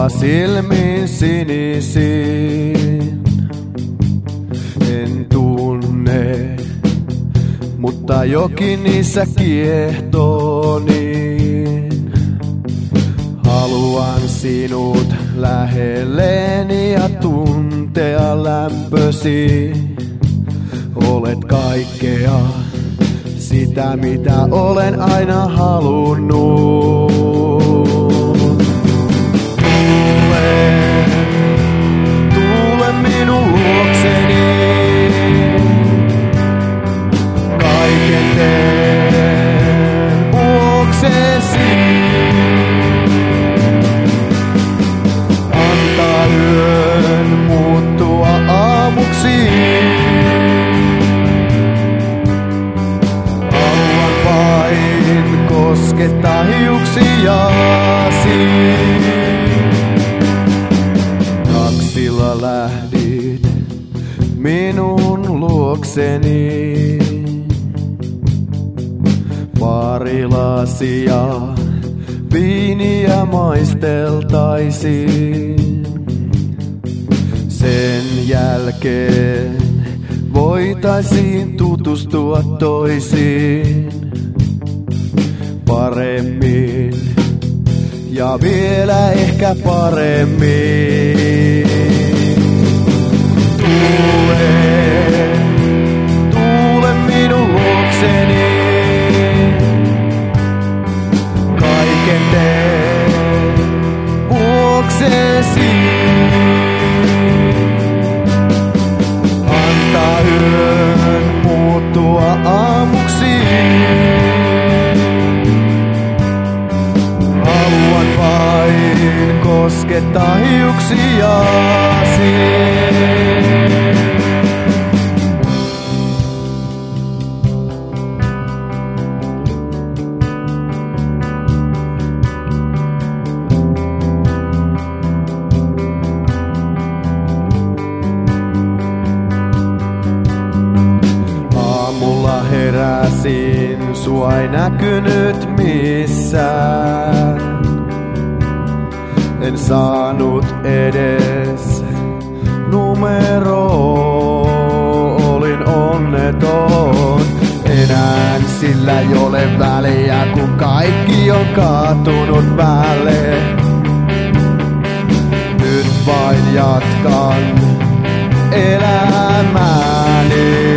silmin sinisin. En tunne, mutta jokin niissä kiehtoo niin. Haluan sinut lähelleni ja tuntea lämpösi. Olet kaikkea sitä, mitä olen aina halunnut. Tule minun luokseni. Kaiken teen vuoksesi. Antaa yön muuttua aamuksi. Haluan vain koskettaa hiuksiasi. Taksilla lähdit minun luokseni. Pari lasia viiniä maisteltaisiin. Sen jälkeen voitaisiin tutustua toisiin paremmin ja vielä ehkä paremmin. Tule minun luokseni. Kaiken teen vuoksesi. Antaa yön muuttua aamuksi. Haluan vain koskettaa hiuksiasi. Heräsin, sua ei näkynyt missään. En saanut edes numeroa, olin onneton. Enää sillä ei ole väliä, kun kaikki on kaatunut päälle. Nyt vain jatkan elämääni.